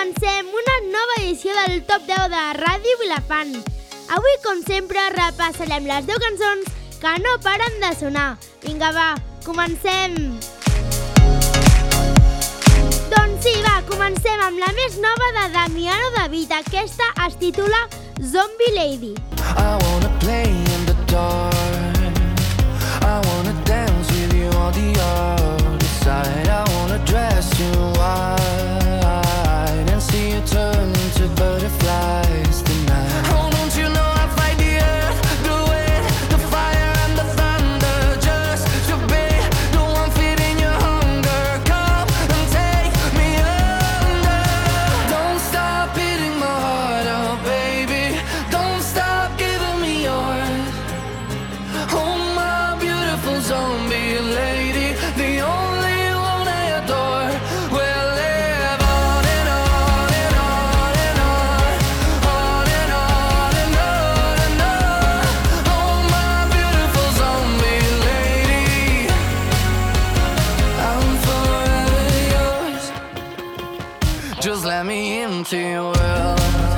comencem una nova edició del Top 10 de Ràdio Vilafant. Avui, com sempre, repassarem les 10 cançons que no paren de sonar. Vinga, va, comencem! Doncs sí, va, comencem amb la més nova de Damiano David. Aquesta es titula Zombie Lady. I wanna play in the dark, I wanna dance with you on the other side, I wanna dress you white and see you turn into butterflies tonight. Oh, don't you know I fight the earth, the wind, the fire and the thunder just to be the one feeding your hunger. Come and take me under. Don't stop beating my heart out, baby. Don't stop giving me yours. Oh, my beautiful zombie lady, the only one I adore. We'll live on and on and on and on, on and on and on and on. Oh, my beautiful zombie lady, I'm forever yours. Just let me into your world.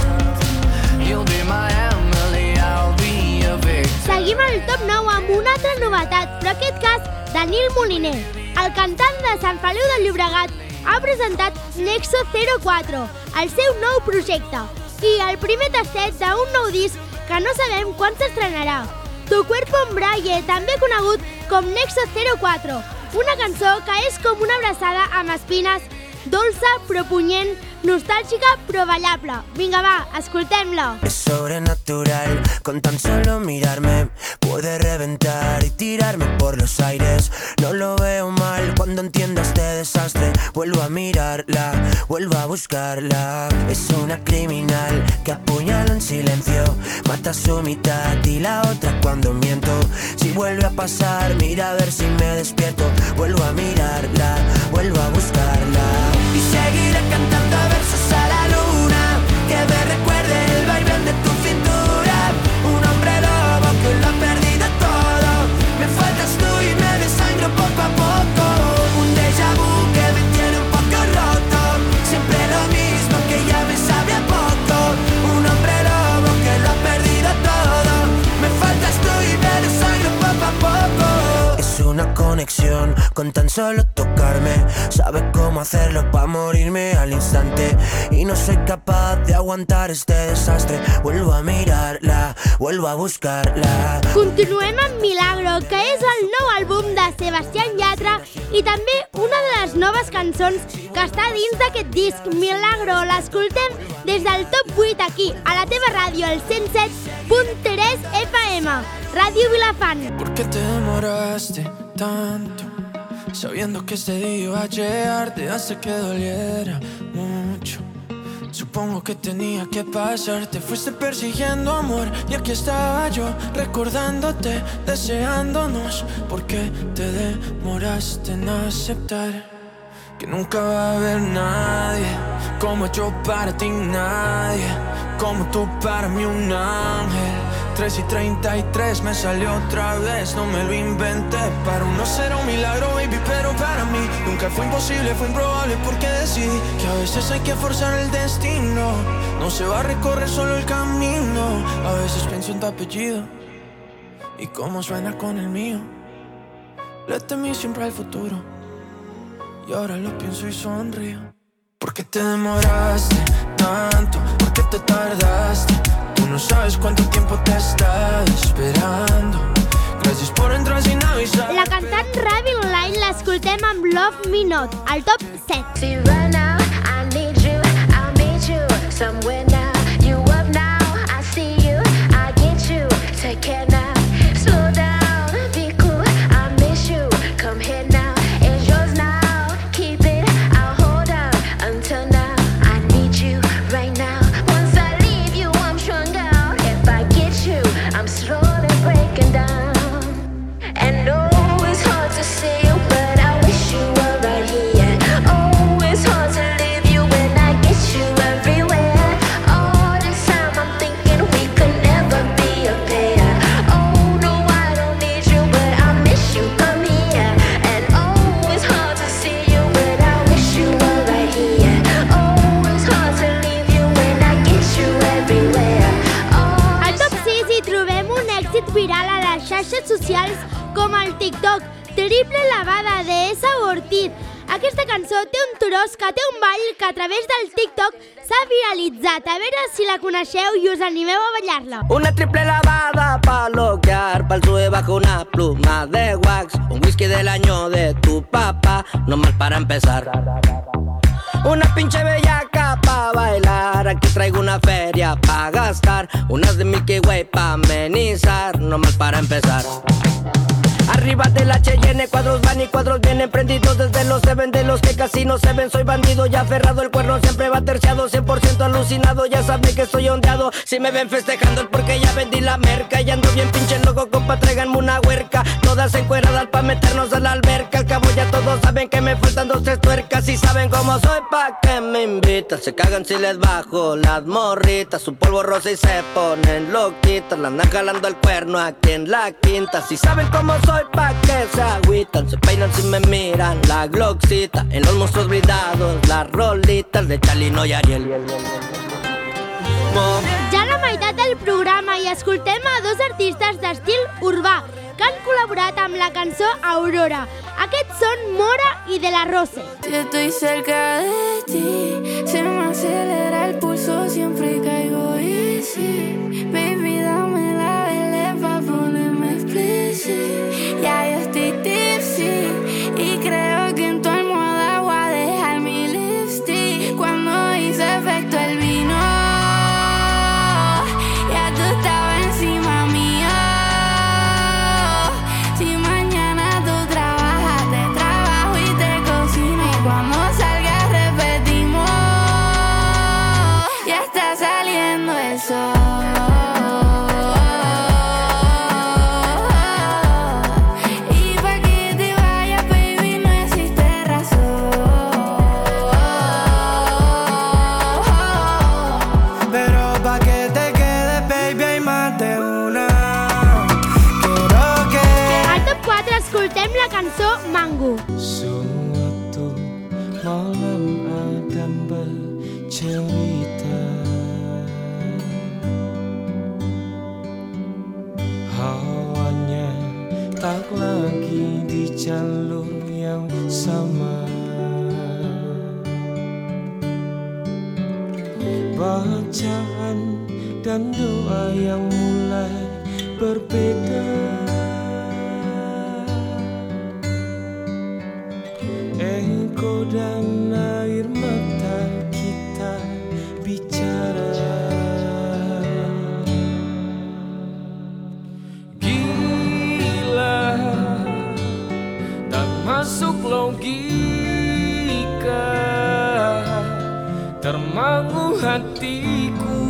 You'll be my Emily, I'll be your Victor. Seguim al top 9 amb una altra novetat, però en aquest cas de Nil Moliner. El cantant de Sant Feliu de Llobregat ha presentat Nexo 04, el seu nou projecte, i el primer tastet d'un nou disc que no sabem quan s'estrenarà. Tu cuerpo en braille, també conegut com Nexo 04, una cançó que és com una abraçada amb espines, dolça però punyent, nostàlgica però ballable. Vinga, va, escoltem-la. Es sobrenatural, con tan solo mirarme puede reventar y tirarme por los aires. No lo veo mal cuando entiendo este desastre. Vuelvo a mirarla, vuelvo a buscarla. Es una criminal que apuñala en silencio, mata a su mitad y la otra cuando miento. Si vuelve a pasar, mira a ver si me despierto. Vuelvo a mirarla, vuelvo a buscarla. Y seguiré cantando versos a la luna, que me recuerde el vaivén de tu cintura. Un hombre lobo que lo ha perdido todo. Me faltas tú y me desangro poco a poco. Un déjà vu que me tiene un poco roto. Siempre lo mismo que ya me sabe a poco. Un hombre lobo que lo ha perdido todo. Me faltas tú y me desangro poco a poco. Es una conexión con tan solo tocarme. Sabe cómo hacerlo para morirme al instante. Y no soy capaz de aguantar este desastre. Vuelvo a mirarla, vuelvo a buscarla. Continuem amb Milagro, que és el nou àlbum de Sebastián Yatra i també una de les noves cançons que està dins d'aquest disc. Milagro, l'escoltem des del top 8 aquí, a la teva ràdio, el 107.3 FM, Ràdio Vilafant. ¿Por qué te demoraste tanto? Sabiendo que este día iba a llegar, te hace que doliera mucho. Supongo que tenía que pasar. Te fuiste persiguiendo amor y aquí estaba yo recordándote, deseándonos. ¿Por qué te demoraste en aceptar que nunca va a haber nadie como yo para ti? Nadie como tú para mí, un ángel. 3:33 me salió otra vez, no me lo inventé. Para uno será un milagro, baby, pero para mí nunca fue imposible, fue improbable, porque decidí que a veces hay que forzar el destino. No se va a recorrer solo el camino. A veces pienso en tu apellido y cómo suena con el mío. Le temí siempre al futuro y ahora lo pienso y sonrío. ¿Por qué te demoraste tanto? ¿Por qué te tardaste? Tú no sabes cuánto tiempo te he estado esperando. Gràcies per entrar sin avisar. La cantant Raving Line l'escoltem amb Love Me Not, al top 7. See right now, I need you, I'll meet you somewhere now. You up now, I see you, I get you, take care now. Slow down, be cool, I miss you, come here now. It's yours now, keep it, I'll hold on until now. I need you right now. Once I leave you, I'm stronger. If I get you, I'm slowly breaking down. And no, it's hard to see you, but I wish you were right here. Oh, it's hard to leave you when I get you everywhere. socials com el TikTok, Triple lavada de Esa Ortiz. Aquesta cançó té un tros que té un ball que a través del TikTok s'ha viralitzat. A veure si la coneixeu i us animeu a ballar-la. Una triple lavada pa' bloquear, pa'l sube bajo una pluma de wax, un whisky del año de tu papá, no mal para empezar. Una pinche bellaca pa' bailar, aquí traigo una feria pa' gastar, unas de Milky Way pa' amenizar, no mal para empezar. Arriba de la Cheyenne, cuadros van y cuadros vienen, prendidos desde los 7 de los que casi no se ven. Soy bandido ya aferrado, el cuerno siempre va terciado, 100% alucinado, ya saben que estoy ondeado. Si me ven festejando es porque ya vendí la merca, y ando bien pinche loco, compa, tráiganme una huerca. Todas encueradas pa' meternos a la alberca, al cabo ya todos saben que me faltan 2, 3 tuercas. Y saben cómo soy pa' que me invitan, se cagan si les bajo las morritas, su polvo rosa y se ponen loquitas, la andan jalando el cuerno aquí en la quinta. Si saben cómo soy pa' que se agüitan, se peinan si me miran la Glockcita, en los monstruos blindados, las rolitas de Chalino y Ariel. Ja a la meitat del programa i escoltem a 2 artistes d'estil urbà que han col·laborat amb la cançó Aurora. Aquests són Mora i De La Rose. Si estoy cerca de ti, se me acelera el pulso, siempre caigo easy. Baby, dame la vele pa' ponerme explicit. Ya yo estoy tipsy y creo que en tu almohada voy a dejar mi lipstick. Cuando hizo efecto el vino, ya tú estabas encima mío. Si mañana tú trabajas, te trabajo y te cocino, y cuando salgas repetimos. Ya está saliendo el sol. Escoltem la cançó Mango. Suatu malam Adam bercerita, hawanya tak lagi di jalur yang sama. Bacaan dan doa yang mulai berbeda. Engkau dan air mata kita bicara. Gila, tak masuk logika, termangu hatiku.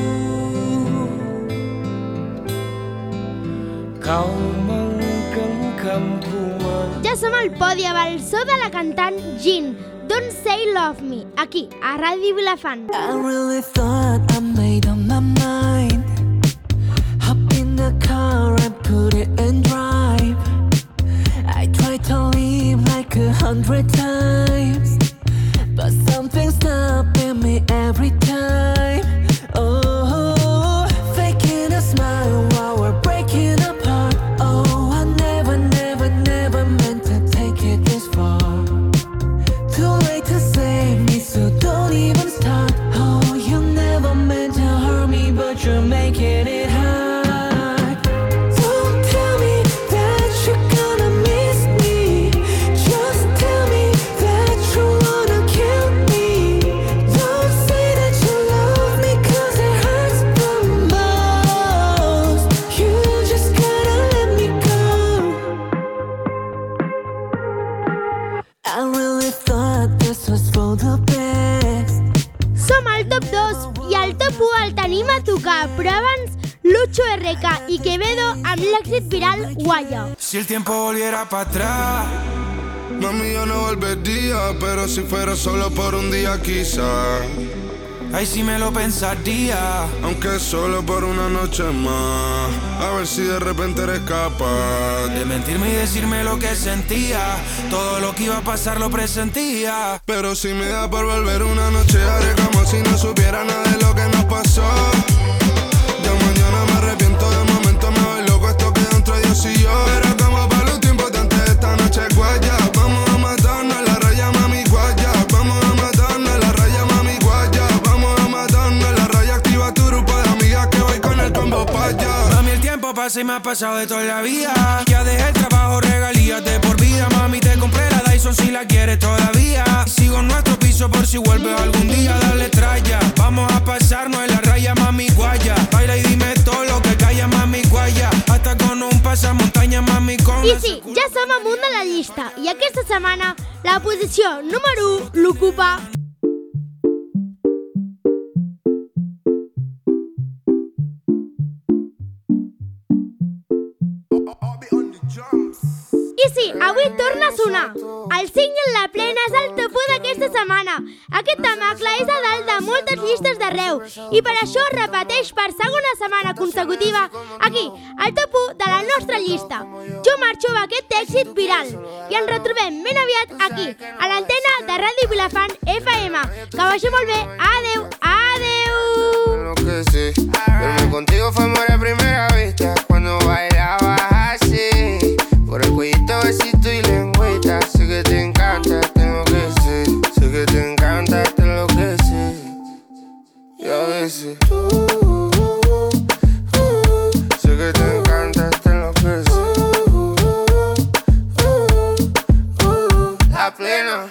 Kau menggenggam Ja som al podi amb el so de la cantant Jean, Don't Say Love Me, aquí, a Ràdio Vilafant. I really thought I made up my mind. Hop in the car and put it in drive. I tried to leave like 100 times, but something's stopping me every time. Oh, faking a smile while we're breaking apart. Oh, I never meant to take it this far. Too late to save me, so don't even start. Oh, you never meant to hurt me, but you're making it hard. Don't tell me that you're gonna miss me. Just tell me that you wanna kill me. Don't say that you love me, 'cause it hurts the most. You just gotta let me go. I really thought this was for the best. Som al top 2 i al top 1 el tenim a tocar, però abans Lucho RK i Quevedo amb l'èxit viral Guaya. Si el tiempo volviera para atrás, mami, yo no volvería, pero si fuera solo por un día quizá. Ahí sí me lo pensaría, aunque solo por una noche más. A ver si de repente eres capaz de mentirme y decirme lo que sentía. Todo lo que iba a pasar lo presentía. Pero si me da por volver una noche, haré como si no supiera nada de lo que nos pasó. Ya mañana me arrepiento, de momento me voy loco, esto queda entre Dios y yo. pasa y me ha pasado de toda la vida. Ya dejé el trabajo, regalías de por vida. Mami, te compré la Dyson si la quieres todavía. Sigo en nuestro piso por si vuelves algún día. Dale tralla, vamos a pasarnos en la raya, mami, guaya. Baila y dime todo lo que calla, mami, guaya. Hasta con un pasamontaña, mami, con... I sí, ja som amunt de la llista i aquesta setmana la posició número 1 l'ocupa... I sí, avui torna a sonar. El single La Plena és el top 1 d'aquesta setmana. Aquest temacle és a dalt de moltes llistes d'arreu i per això repeteix per segona setmana consecutiva aquí, al top 1 de la nostra llista. Jo marxo amb aquest èxit viral i ens retrobem ben aviat aquí, a l'antena de Ràdio Vilafant FM. Que vagi molt bé. Adeu, adeu. Lo que sé, verme contigo fue amor a primera vista cuando bailabas así. Por el cuellito, besito y lengüita. Sé que te encanta, tengo que ser. Sé que te encanta, te lo que sé. Y a veces sé que te encanta, te lo que sé. La Plena.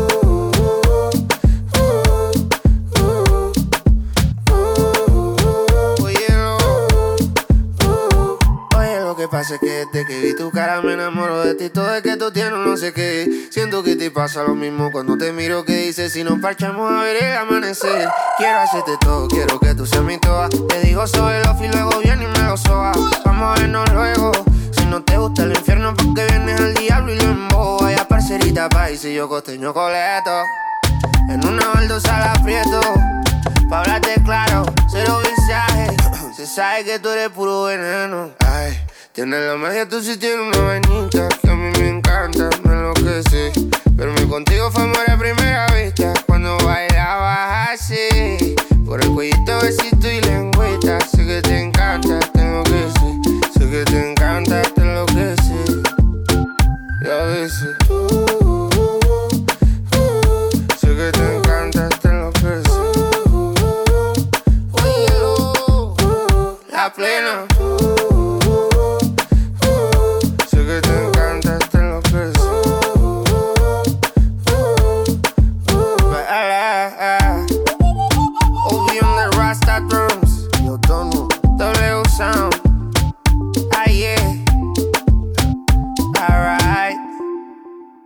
Pasa que desde que vi tu cara me enamoro de ti. Todo es que tú tienes no sé qué. Siento que te pasa lo mismo cuando te miro. Que dices si nos parchamos a ver el amanecer. Quiero hacerte todo, quiero que tú seas mi toa. Te digo soy lofi y luego viene y me lo soba. Vamos a vernos luego. Si no te gusta el infierno porque vienes al diablo y lo embobo. Vaya parcerita país y yo costeño coleto. En una baldosa la aprieto. Pa' hablarte claro, cero visaje. Se sabe que tú eres puro veneno. Ay, tienes la magia, tú sí tienes una vainita que a mí me encanta, me enloquece. Verme contigo fue amor a primera vista cuando bailabas así. Por el cuellito, besito y lengüita. Sé que te encanta, tengo que ser. Sé que te encanta, te enloquece. Y a veces sé que te encanta, te enloquece. La Plena.